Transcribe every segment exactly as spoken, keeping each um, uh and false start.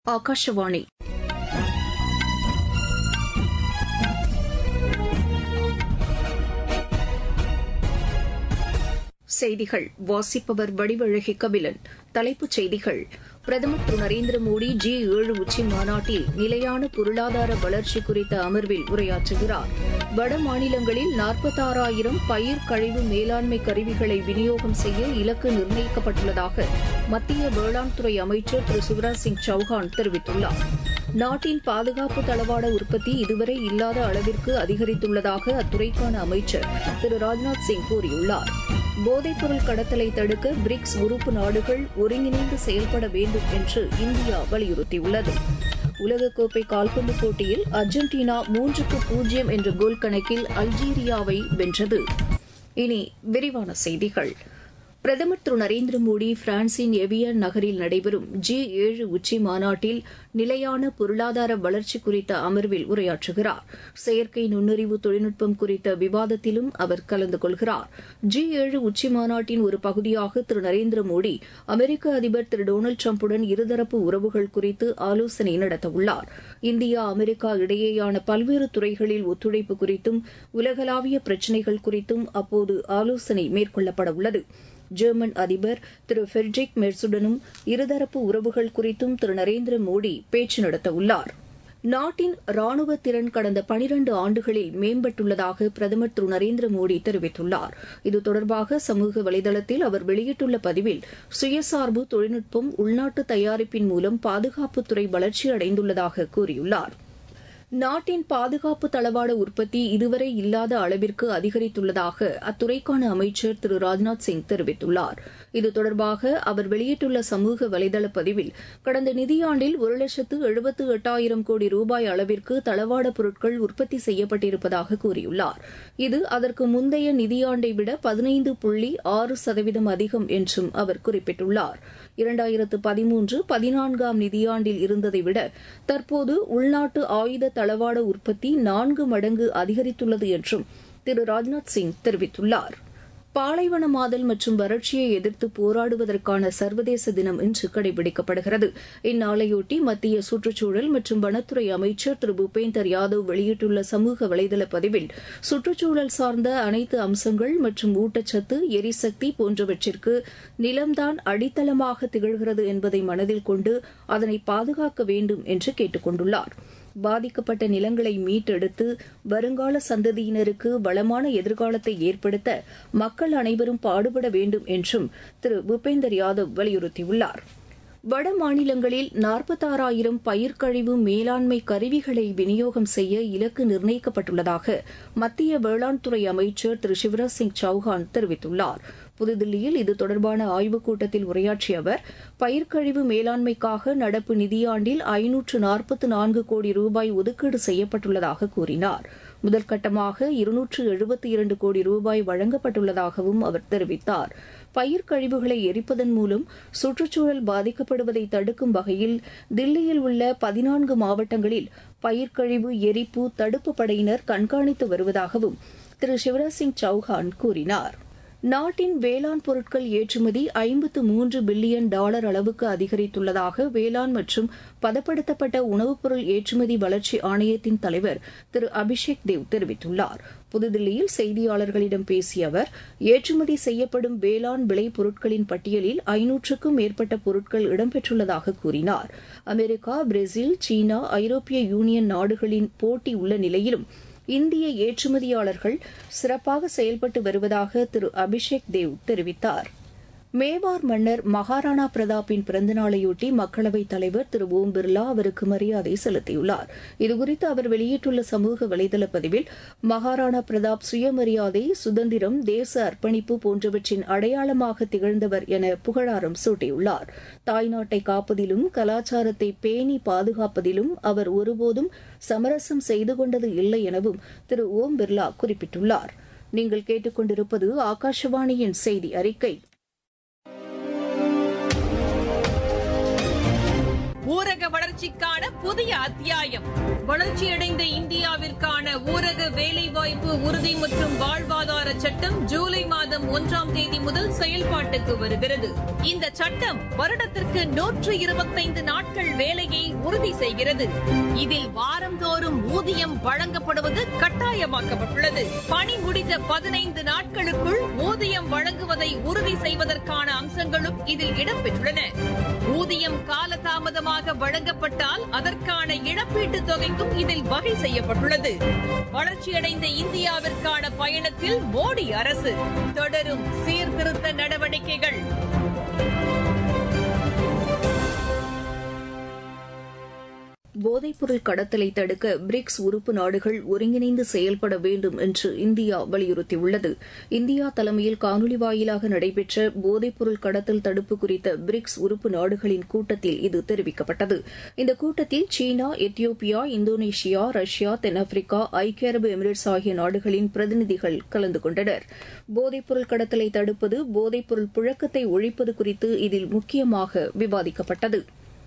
ஆகாஷவாணி செய்திகள் வாசிப்பவர் வடிவழகி கபிலன். தலைப்புச் செய்திகள்: பிரதமர் திரு நரேந்திர மோடி ஜி ஏழு உச்சி மாநாட்டில் நிலையான பொருளாதார வளர்ச்சி குறித்த அமர்வில் உரையாற்றுகிறார். வட மாநிலங்களில் நாற்பத்தாறாயிரம் பயிர் கழிவு மேலாண்மை கருவிகளை விநியோகம் செய்ய இலக்கு நிர்ணயிக்கப்பட்டுள்ளதாக மத்திய வேளாண் துறை அமைச்சர் திரு சிவராஜ் சிங் சௌஹான் தெரிவித்துள்ளார். நாட்டின் பாதுகாப்பு தளவாட உற்பத்தி இதுவரை இல்லாத அளவிற்கு அதிகரித்துள்ளதாக அத்துறைக்கான அமைச்சர் திரு ராஜ்நாத் சிங் கூறியுள்ளார். போதைப்பொருள் கடத்தலை தடுக்க பிரிக்ஸ் உறுப்பு நாடுகள் ஒருங்கிணைந்து செயல்பட வேண்டும் என்று இந்தியா வலியுறுத்தியுள்ளது. உலகக்கோப்பை கால்பந்து போட்டியில் அர்ஜென்டினா மூன்றுக்கு பூஜ்ஜியம் என்ற கோல் கணக்கில் அல்ஜீரியாவை வென்றது. இனி விரிவான செய்திகள். பிரதமர் திரு நரேந்திர மோடி பிரான்சின் எவியன் நகரில் நடைபெறும் ஜி ஏழு உச்சி மாநாட்டில் நிலையான பொருளாதார வளர்ச்சி குறித்த அமர்வில் உரையாற்றுகிறார். செயற்கை நுண்ணறிவு தொழில்நுட்பம் குறித்த விவாதத்திலும் அவர் கலந்து கொள்கிறார். ஜி ஏழு உச்சி மாநாட்டின் ஒரு பகுதியாக திரு நரேந்திர மோடி அமெரிக்க அதிபர் திரு டொனால்டு டிரம்புடன் இருதரப்பு உறவுகள் குறித்து ஆலோசனை நடத்தவுள்ளார். இந்தியா அமெரிக்கா இடையேயான பல்வேறு துறைகளில் ஒத்துழைப்பு குறித்தும் உலகளாவிய பிரச்சினைகள் குறித்தும் அப்போது ஆலோசனை மேற்கொள்ளப்படவுள்ளது. ஜெர்மன் அதிபர் திரு ஃபெட்ரிக் மெர்சுடனும் இருதரப்பு உறவுகள் குறித்தும் திரு நரேந்திர மோடி பேச்சு நடத்தவுள்ளார். நாட்டின் ராணுவ திறன் கடந்த பனிரண்டு ஆண்டுகளில் மேம்பட்டுள்ளதாக பிரதமர் திரு நரேந்திர மோடி தெரிவித்துள்ளார். இது தொடர்பாக சமூக வலைதளத்தில் அவர் வெளியிட்டுள்ள பதிவில், சுயசார்பு தொழில்நுட்பம், உள்நாட்டு தயாரிப்பின் மூலம் பாதுகாப்புத்துறை வளர்ச்சி அடைந்துள்ளதாக கூறியுள்ளார். நாட்டின் பாதுகாப்பு தளவாட உற்பத்தி இதுவரை இல்லாத அளவிற்கு அதிகரித்துள்ளதாக அத்துறைக்கான அமைச்சர் திரு ராஜ்நாத் சிங் தெரிவித்துள்ளார். இது தொடர்பாக அவர் வெளியிட்டுள்ள சமூக வலைதள பதிவில், கடந்த நிதியாண்டில் ஒரு லட்சத்து எழுபத்து எட்டாயிரம் கோடி ரூபாய் அளவிற்கு தளவாட பொருட்கள் உற்பத்தி செய்யப்பட்டிருப்பதாக கூறியுள்ளார். இது அதற்கு முந்தைய நிதியாண்டை விட பதினைந்து புள்ளி ஆறு சதவீதம் அதிகம் என்றும் அவர் குறிப்பிட்டுள்ளார். இரண்டாயிரத்து பதிமூன்று பதினான்காம் நிதியாண்டில் இருந்ததை விட தற்போது உள்நாட்டு ஆயுத தளவாட உற்பத்தி நான்கு மடங்கு அதிகரித்துள்ளது என்றும் திரு ராஜ்நாத் சிங் தெரிவித்துள்ளார். பாலைவனமாதல் மற்றும் வறட்சியை எதிர்த்து போராடுவதற்கான சர்வதேச தினம் இன்று கடைபிடிக்கப்படுகிறது. இந்நாளையொட்டி மத்திய சுற்றுச்சூழல் மற்றும் வனத்துறை அமைச்சர் திரு பூபேந்தர் யாதவ் வெளியிட்டுள்ள சமூக வலைதள பதிவில், சுற்றுச்சூழல் சார்ந்த அனைத்து அம்சங்கள் மற்றும் ஊட்டச்சத்து, எரிசக்தி போன்றவற்றிற்கு நிலம்தான் அடித்தளமாக திகழ்கிறது என்பதை மனதில் கொண்டு அதனை பாதுகாக்க வேண்டும் என்று கேட்டுக் கொண்டுள்ளார். பாதிக்கப்பட்ட நிலங்களை மீட்டெடுத்து வருங்கால சந்ததியினருக்கு வளமான எதிர்காலத்தை ஏற்படுத்த மக்கள் அனைவரும் பாடுபட வேண்டும் என்றும் திரு பூபேந்தர் யாதவ் வலியுறுத்தியுள்ளார். வட மாநிலங்களில் நாற்பத்தாறாயிரம் பயிர்க்கழிவு மேலாண்மை கருவிகளை விநியோகம் செய்ய இலக்கு நிர்ணயிக்கப்பட்டுள்ளதாக மத்திய வேளாண் துறை அமைச்சர் திரு சிவராஜ் சிங் சௌஹான் தெரிவித்துள்ளார். புதுதில்லியில் இது தொடர்பான ஆய்வுக் கூட்டத்தில் உரையாற்றிய அவர், பயிர்க்கழிவு மேலாண்மைக்காக நடப்பு நிதியாண்டில் ஐநூற்று நாற்பத்து நான்கு கோடி ரூபாய் ஒதுக்கீடு செய்யப்பட்டுள்ளதாக கூறினார். முதற்கட்டமாக இருநூற்று எழுபத்தி இரண்டு கோடி ரூபாய் வழங்கப்பட்டுள்ளதாகவும் அவர் தெரிவித்தார். பயிர்க்கழிவுகளை எரிப்பதன் மூலம் சுற்றுச்சூழல் பாதிக்கப்படுவதை தடுக்கும் வகையில் தில்லியில் உள்ள பதினான்கு மாவட்டங்களில் பயிர்க்கழிவு எரிப்பு தடுப்பு படையினர் கண்காணித்து வருவதாகவும் திரு சிவராஜ் சிங் சௌஹான் கூறினார். நாட்டின் வேளாண் பொருட்கள் ஏற்றுமதி ஐம்பத்து மூன்று பில்லியன் டாலர் அளவுக்கு அதிகரித்துள்ளதாக வேளாண் மற்றும் பதப்படுத்தப்பட்ட உணவுப் பொருள் ஏற்றுமதி வளர்ச்சி ஆணையத்தின் தலைவர் திரு அபிஷேக் தேவ் தெரிவித்துள்ளார். புதுதில்லியில் செய்தியாளர்களிடம் பேசிய அவர், ஏற்றுமதி செய்யப்படும் வேளாண் விளை பொருட்களின் பட்டியலில் ஐநூற்றுக்கும் மேற்பட்ட பொருட்கள் இடம்பெற்றுள்ளதாக கூறினார். அமெரிக்கா, பிரேசில், சீனா, ஐரோப்பிய யூனியன் நாடுகளின் போட்டி உள்ள நிலையிலும் இந்திய ஏற்றுமதியாளர்கள் சிறப்பாக செயல்பட்டு வருவதாக திரு அபிஷேக் தேவ் தெரிவித்தார். மேவார் மன்னர் மகாராணா பிரதாப்பின் பிறந்தநாளையொட்டி மக்களவைத் தலைவர் திரு ஓம் பிர்லா அவருக்கு மரியாதை செலுத்தியுள்ளார். இதுகுறித்து அவர் வெளியிட்டுள்ள சமூக வலைதள பதிவில், மகாராணா பிரதாப் சுயமரியாதை, சுதந்திரம், தேச அர்ப்பணிப்பு போன்றவற்றின் அடையாளமாக திகழ்ந்தவர் என புகழாரம் சூட்டியுள்ளார். தாய்நாட்டை காப்பதிலும் கலாச்சாரத்தை பேணி பாதுகாப்பதிலும் அவர் ஒருபோதும் சமரசம் செய்து கொண்டது இல்லை எனவும் திரு ஓம் பிர்லா குறிப்பிட்டுள்ளார். நீங்கள் கேட்டுக்கொண்டிருப்பது ஆகாஷவாணியின் செய்தி அறிக்கை. ஊரக வளர்ச்சிக்கான புதிய அத்தியாயம். வளர்ச்சியடைந்த இந்தியாவிற்கான ஊரக வேலைவாய்ப்பு உறுதி மற்றும் வாழ்வாதார சட்டம் ஜூலை மாதம் ஒன்றாம் தேதி முதல் செயல்பாட்டுக்கு வருகிறது. இந்த சட்டம் வருடத்திற்கு நூற்று இருபத்தைந்து நாட்கள் வேலையை உறுதி செய்கிறது. இதில் வாரந்தோறும் ஊதியம் வழங்கப்படுவது கட்டாயமாக்கப்பட்டுள்ளது. பணி முடிந்த பதினைந்து நாட்களுக்குள் ஊதியம் வழங்குவதை உறுதி செய்வதற்கான அம்சங்களும் இதில் இடம்பெற்றுள்ளன. ஊதியம் காலதாமதமாக வழங்கப்பட்டால் அதற்கான இழப்பீட்டுத் தொகைக்கும் இதில் வகை செய்யப்பட்டுள்ளது. வளர்ச்சியடைந்த இந்தியாவிற்கான பயணத்தில் மோடி அரசு தொடரும் சீர்திருத்த நடவடிக்கைகள். போதைப்பொருள் கடத்தலை தடுக்க பிரிக்ஸ் உறுப்பு நாடுகள் ஒருங்கிணைந்து செயல்பட வேண்டும் என்று இந்தியா வலியுறுத்தியுள்ளது. இந்தியா தலைமையில் காணொலி வாயிலாக நடைபெற்ற போதைப்பொருள் கடத்தல் தடுப்பு குறித்த பிரிக்ஸ் உறுப்பு நாடுகளின் கூட்டத்தில் இது தெரிவிக்கப்பட்டது. இந்த கூட்டத்தில் சீனா, எத்தியோப்பியா, இந்தோனேஷியா, ரஷ்யா, தென்னாப்பிரிக்கா, ஐக்கிய அரபு எமிரேட்ஸ் ஆகிய நாடுகளின் பிரதிநிதிகள் கலந்து கொண்டனர். போதைப்பொருள் கடத்தலை தடுப்பது, போதைப்பொருள் புழக்கத்தை ஒழிப்பது குறித்து இதில் முக்கியமாக விவாதிக்கப்பட்டது.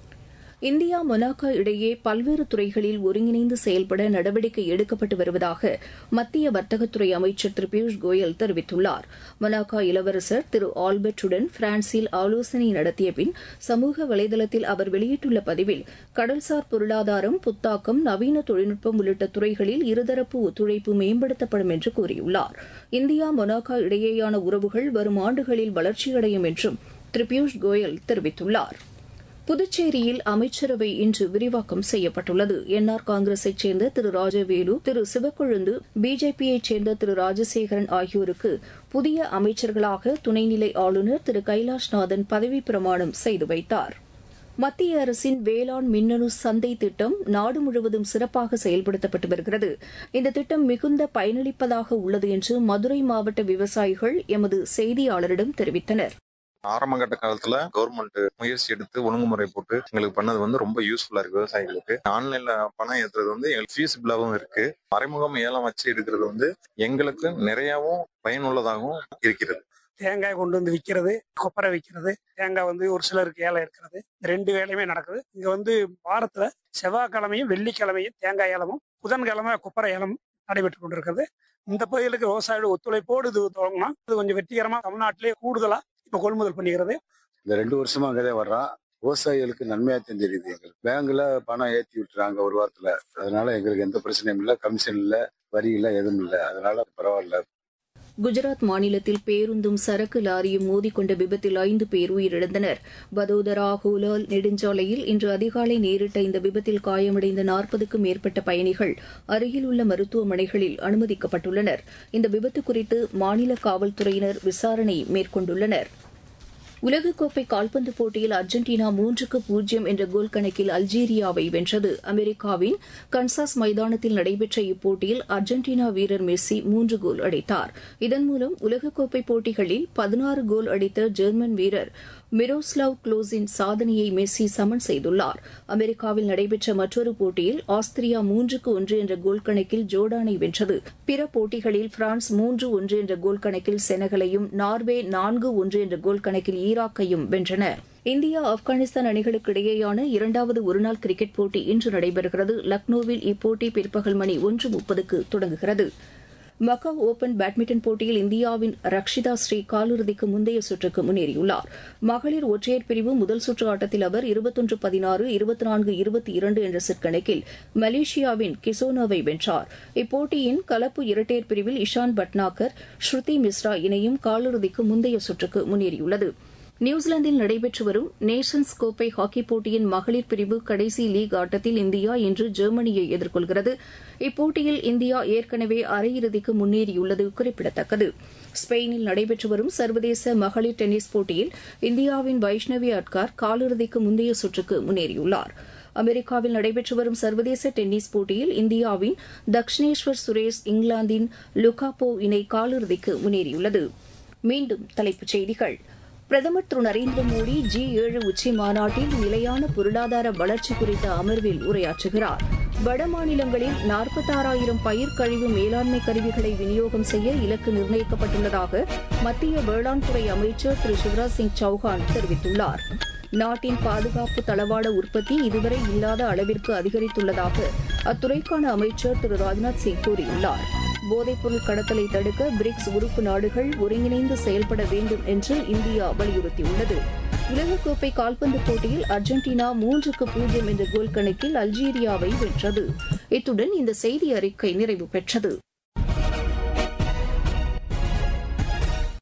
இந்தியா மொனாக்கோ இடையே பல்வேறு துறைகளில் ஒருங்கிணைந்து செயல்பட நடவடிக்கை எடுக்கப்பட்டு வருவதாக மத்திய வர்த்தகத்துறை அமைச்சர் திரு பியூஷ் கோயல் தெரிவித்துள்ளார். மொனாக்கோ இளவரசர் திரு ஆல்பர்ட்டுடன் பிரான்சில் ஆலோசனை நடத்திய பின் சமூக வலைதளத்தில் அவர் வெளியிட்டுள்ள பதிவில் கடல்சார் பொருளாதாரம், புத்தாக்கம், நவீன தொழில்நுட்பம் உள்ளிட்ட துறைகளில் இருதரப்பு ஒத்துழைப்பு மேம்படுத்தப்படும் என்று கூறியுள்ளார். இந்தியா மொனாக்கோ இடையேயான உறவுகள் வரும் ஆண்டுகளில் வளர்ச்சியடையும் என்றும் திரு பியூஷ் கோயல் தெரிவித்துள்ளார். புதுச்சேரியில் அமைச்சரவை இன்று விரிவாக்கம் செய்யப்பட்டுள்ளது. என்ஆர் காங்கிரஸைச் சேர்ந்த திரு ராஜவேலு, திரு சிவக்கொழுந்து, பிஜேபியைச் சேர்ந்த திரு ராஜசேகரன் ஆகியோருக்கு புதிய அமைச்சர்களாக துணைநிலை ஆளுநர் திரு கைலாஷ்நாதன் பதவிப் பிரமாணம் செய்து வைத்தார். மத்திய அரசின் வேளாண் மின்னணு சந்தை திட்டம் நாடு முழுவதும் சிறப்பாக செயல்படுத்தப்பட்டு வருகிறது. இந்த திட்டம் மிகுந்த பயனளிப்பதாக உள்ளது என்று மதுரை மாவட்ட விவசாயிகள் எமது செய்தியாளரிடம் தெரிவித்தனர். ஆரம்பகட்ட காலத்துல கவர்மெண்ட் முயற்சி எடுத்து ஒழுங்குமுறை போட்டு எங்களுக்கு பண்ணது வந்து ரொம்ப யூஸ்ஃபுல்லா இருக்கு. விவசாயிகளுக்கு ஆன்லைன்ல பணம் ஏற்றுறது வந்து எங்களுக்கு ஃபீஸிபிளாகவும் இருக்கு. மறைமுகம் ஏலம் வச்சு எடுக்கிறது வந்து எங்களுக்கு நிறையவும் பயனுள்ளதாகவும் இருக்கிறது. தேங்காய் கொண்டு வந்து விற்கிறது, கொப்பரை விற்கிறது, தேங்காய் வந்து ஒரு சிலருக்கு ஏலம் இருக்கிறது, ரெண்டு வேலையுமே நடக்குது. இங்க வந்து வாரத்துல செவ்வாய்க்கிழமையும் வெள்ளிக்கிழமையும் தேங்காய் ஏலமும், புதன்கிழமை கொப்பரை ஏலம் நடைபெற்றுக் கொண்டிருக்கிறது. இந்த பகுதிகளுக்கு விவசாயிகள் ஒத்துழைப்போடு இது தொடங்கினா இது கொஞ்சம் வெற்றிகரமா தமிழ்நாட்டிலே கூடுதலா இப்ப கொள்முதல் பண்ணிக்கிறது. இந்த ரெண்டு வருஷமா அங்கதான் வர்றோம். விவசாயிகளுக்கு நன்மையா தெரிஞ்சிருது. எங்களுக்கு பேங்க்ல பணம் ஏற்றி விட்டுறாங்க ஒரு வாரத்துல. அதனால எங்களுக்கு எந்த பிரச்சனையும் இல்லை, கமிஷன் இல்லை, வரி இல்லை, எதுவும் இல்லை. அதனால பரவாயில்ல. குஜராத் மாநிலத்தில் பேருந்தும் சரக்கு லாரியும் மோதிக்கொண்ட விபத்தில் ஐந்து பேர் உயிரிழந்தனர். வதோதரா ஹோலால் நெடுஞ்சாலையில் இன்று அதிகாலை நேரிட்ட இந்த விபத்தில் காயமடைந்த நாற்பதுக்கும் மேற்பட்ட பயணிகள் அருகில் உள்ள மருத்துவமனைகளில் அனுமதிக்கப்பட்டுள்ளனர். இந்த விபத்து குறித்து மாநில காவல்துறையினர் விசாரணை மேற்கொண்டுள்ளனர். உலகக்கோப்பை கால்பந்து போட்டியில் அர்ஜென்டினா மூன்றுக்கு பூஜ்ஜியம் என்ற கோல் கணக்கில் அல்ஜீரியாவை வென்றது. அமெரிக்காவின் கன்சாஸ் மைதானத்தில் நடைபெற்ற இப்போட்டியில் அர்ஜென்டினா வீரர் மெஸ்ஸி மூன்று கோல் அடித்தார். இதன் மூலம் உலகக்கோப்பை போட்டிகளில் பதினாறு கோல் அடித்த ஜெர்மன் வீரர் மிரோஸ்லாவ் க்ளோஸின் சாதனையை மெஸ்ஸி சமன் செய்துள்ளார். அமெரிக்காவில் நடைபெற்ற மற்றொரு போட்டியில் ஆஸ்திரியா மூன்றுக்கு ஒன்று என்ற கோல் கணக்கில் ஜோர்டானை வென்றது. பிற போட்டிகளில் பிரான்ஸ் மூன்று ஒன்று என்ற கோல் கணக்கில் செனகலையும், நார்வே நான்கு ஒன்று என்ற கோல் கணக்கில் ஈராக்கையும் வென்றன. இந்தியா ஆப்கானிஸ்தான் அணிகளுக்கு இடையேயான இரண்டாவது ஒருநாள் கிரிக்கெட் போட்டி இன்று நடைபெறுகிறது. லக்னோவில் இப்போட்டி பிற்பகல் மணி ஒன்று முப்பதுக்கு தொடங்குகிறது. மக்காவ் ஓபன் பேட்மிண்டன் போட்டியில் இந்தியாவின் ரக்ஷிதா ஸ்ரீ காலிறுதிக்கு முந்தைய சுற்றுக்கு முன்னேறியுள்ளார். மகளிர் ஒற்றையர் பிரிவு முதல் சுற்று ஆட்டத்தில் அவர் இருபத்தொன்று பதினாறு, இருபத்தி நான்கு இருபத்தி இரண்டு என்ற செட் கணக்கில் மலேசியாவின் கிசோனோவை வென்றார். இப்போட்டியின் கலப்பு இரட்டையர் பிரிவில் இஷான் பட்னாகர், ஸ்ருதி மிஸ்ரா இணையும் காலிறுதிக்கு முந்தைய சுற்றுக்கு முன்னேறியுள்ளது. நியூசிலாந்தில் நடைபெற்று வரும் நேஷன்ஸ் கோப்பை ஹாக்கிப் போட்டியின் மகளிர் பிரிவு கடைசி லீக் ஆட்டத்தில் இந்தியா இன்று ஜெர்மனியை எதிர்கொள்கிறது. இப்போட்டியில் இந்தியா ஏற்கனவே அரையிறுதிக்கு முன்னேறியுள்ளது குறிப்பிடத்தக்கது. ஸ்பெயினில் நடைபெற்று வரும் சர்வதேச மகளிர் டென்னிஸ் போட்டியில் இந்தியாவின் வைஷ்ணவி அட்கார் காலிறுதிக்கு முந்தைய சுற்றுக்கு முன்னேறியுள்ளார். அமெரிக்காவில் நடைபெற்று வரும் சர்வதேச டென்னிஸ் போட்டியில் இந்தியாவின் தக்ஷினேஸ்வர் சுரேஷ், இங்கிலாந்தின் லுகாபோ இணை காலிறுதிக்கு முன்னேறியுள்ளது. மீண்டும் தலைப்புச் செய்திகள். பிரதமர் திரு நரேந்திர மோடி ஜி ஏழு உச்சி மாநாட்டில் நிலையான பொருளாதார வளர்ச்சி குறித்த அமர்வில் உரையாற்றுகிறார். வட மாநிலங்களில் நாற்பத்தாறாயிரம் பயிர் கழிவு மேலாண்மை கருவிகளை விநியோகம் செய்ய இலக்கு நிர்ணயிக்கப்பட்டுள்ளதாக மத்திய வேளாண் துறை அமைச்சர் திரு சிவராஜ் சிங் சௌஹான் தெரிவித்துள்ளார். நாட்டின் பாதுகாப்பு தளவாட உற்பத்தி இதுவரை இல்லாத அளவிற்கு அதிகரித்துள்ளதாக அத்துறைக்கான அமைச்சர் திரு ராஜ்நாத் சிங் கூறியுள்ளார். போதைப்பொருள் கடத்தலை தடுக்க பிரிக்ஸ் உறுப்பு நாடுகள் ஒருங்கிணைந்து செயல்பட வேண்டும் என்று இந்தியா வலியுறுத்தியுள்ளது. உலகக்கோப்பை கால்பந்து போட்டியில் அர்ஜென்டினா மூன்றுக்கு பூஜ்ஜியம் என்ற கோல் கணக்கில் அல்ஜீரியாவை வென்றது. இத்துடன் இந்த செய்தி அறிக்கை நிறைவு பெற்றது.